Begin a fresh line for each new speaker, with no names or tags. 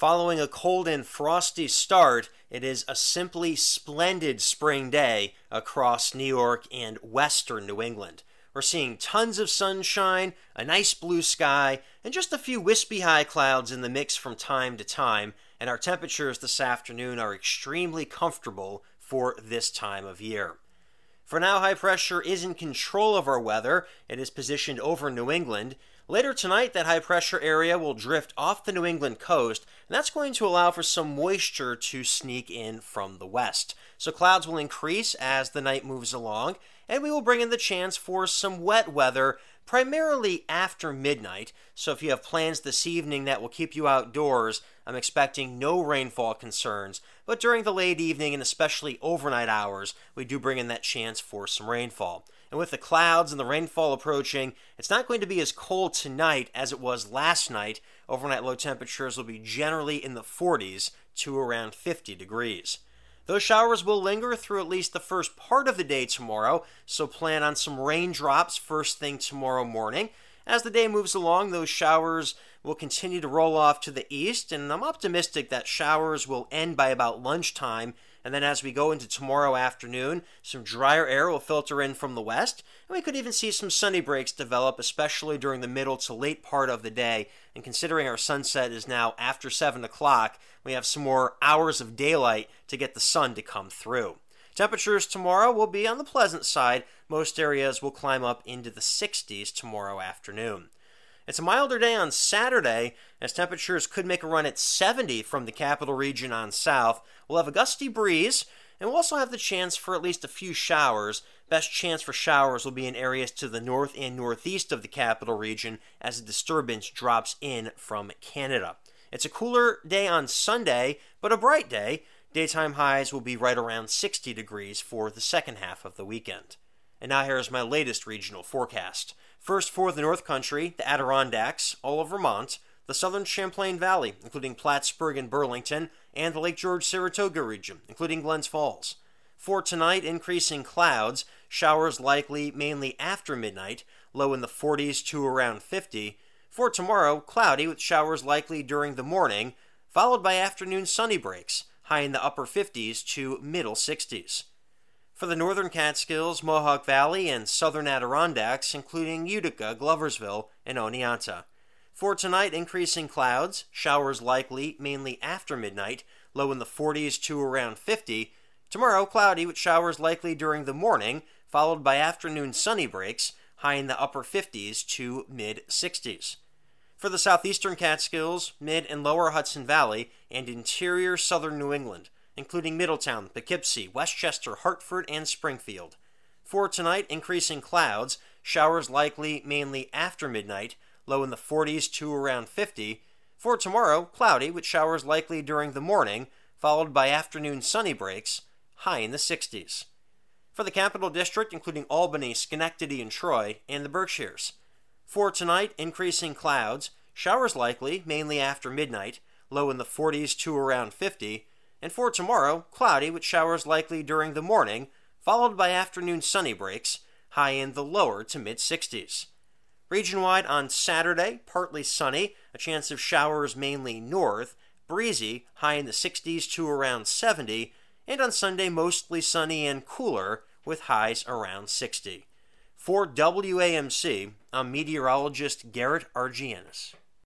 Following a cold and frosty start, it is a simply splendid spring day across New York and western New England. We're seeing tons of sunshine, a nice blue sky, and just a few wispy high clouds in the mix from time to time, and our temperatures this afternoon are extremely comfortable for this time of year. For now, high pressure is in control of our weather. It is positioned over New England. Later tonight, that high pressure area will drift off the New England coast, and that's going to allow for some moisture to sneak in from the west. So clouds will increase as the night moves along, and we will bring in the chance for some wet weather, primarily after midnight. So if you have plans this evening that will keep you outdoors, I'm expecting no rainfall concerns, but during the late evening and especially overnight hours, we do bring in that chance for some rainfall. And with the clouds and the rainfall approaching, it's not going to be as cold tonight as it was last night. Overnight low temperatures will be generally in the 40s to around 50 degrees. Those showers will linger through at least the first part of the day tomorrow, so plan on some raindrops first thing tomorrow morning. As the day moves along, those showers will continue to roll off to the east, and I'm optimistic that showers will end by about lunchtime. And then as we go into tomorrow afternoon, some drier air will filter in from the west, and we could even see some sunny breaks develop, especially during the middle to late part of the day. And considering our sunset is now after 7 o'clock, we have some more hours of daylight to get the sun to come through. Temperatures tomorrow will be on the pleasant side. Most areas will climb up into the 60s tomorrow afternoon. It's a milder day on Saturday, as temperatures could make a run at 70 from the capital region on south. We'll have a gusty breeze, and we'll also have the chance for at least a few showers. Best chance for showers will be in areas to the north and northeast of the capital region as a disturbance drops in from Canada. It's a cooler day on Sunday, but a bright day. Daytime highs will be right around 60 degrees for the second half of the weekend. And now here's my latest regional forecast. First for the North Country, the Adirondacks, all of Vermont, the southern Champlain Valley, including Plattsburgh and Burlington, and the Lake George-Saratoga region, including Glens Falls. For tonight, increasing clouds, showers likely mainly after midnight, low in the 40s to around 50. For tomorrow, cloudy with showers likely during the morning, followed by afternoon sunny breaks, high in the upper 50s to middle 60s. For the northern Catskills, Mohawk Valley, and southern Adirondacks, including Utica, Gloversville, and Oneonta. For tonight, increasing clouds, showers likely mainly after midnight, low in the 40s to around 50. Tomorrow, cloudy with showers likely during the morning, followed by afternoon sunny breaks, high in the upper 50s to mid-60s. For the southeastern Catskills, mid and lower Hudson Valley, and interior southern New England, including Middletown, Poughkeepsie, Westchester, Hartford, and Springfield. For tonight, increasing clouds, showers likely mainly after midnight, low in the 40s to around 50. For tomorrow, cloudy with showers likely during the morning, followed by afternoon sunny breaks, high in the 60s. For the Capital District, including Albany, Schenectady, and Troy, and the Berkshires. For tonight, increasing clouds, showers likely mainly after midnight, low in the 40s to around 50. And for tomorrow, cloudy with showers likely during the morning, followed by afternoon sunny breaks, high in the lower to mid-60s. Region-wide on Saturday, partly sunny, a chance of showers mainly north, breezy, high in the 60s to around 70, and on Sunday, mostly sunny and cooler, with highs around 60. For WAMC, I'm meteorologist Garrett Argianis.